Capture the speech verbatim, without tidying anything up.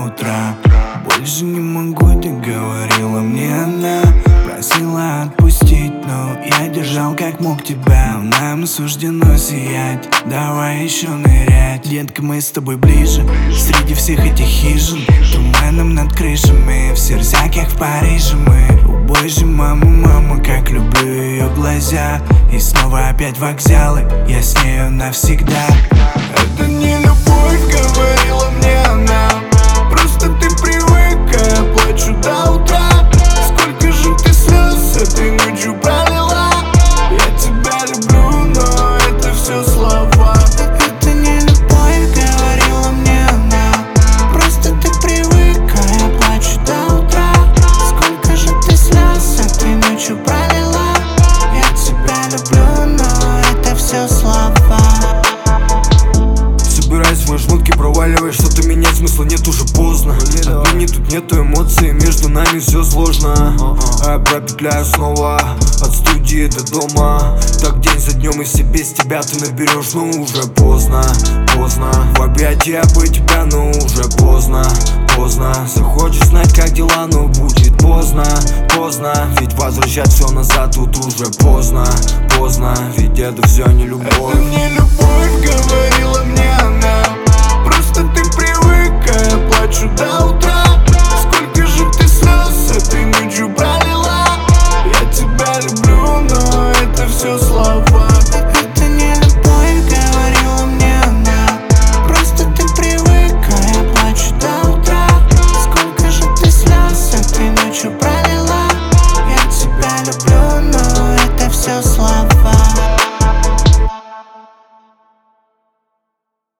утра. Больше не могу, ты говорила мне она. Просила отпустить, но я держал как мог тебя. Но нам суждено сиять, давай еще нырять. Детка, мы с тобой ближе, среди всех этих хижин. Туманом над крышами, в сердцах, как в Париже мы. О боже, мама, мама, как люблю ее глаза. И снова опять вокзалы, я с нею навсегда. Это не любовь, говорила мне она. Просто ты привык, а я плачу до утра. Сколько же ты слез этой ночью пролила. Я тебя люблю, но это все слова. Это не любовь, говорила мне она. Просто ты привык, а я плачу до утра. Сколько же ты слез этой ночью пролила. Я тебя люблю, но это все слова. Собираюсь в маршрутке, проваливаешь, что-то менять смысла нет, уже поздно. Отныне тут нету эмоций, между нами все сложно. А я пропетляю снова от студии до дома. Так день за днем, и все без тебя ты наберешь, но уже поздно, поздно. В объятия бы тебя, но уже поздно, поздно. Захочешь знать, как дела, но будет поздно, поздно. Ведь возвращать все назад тут уже поздно, поздно. Ведь это все не любовь.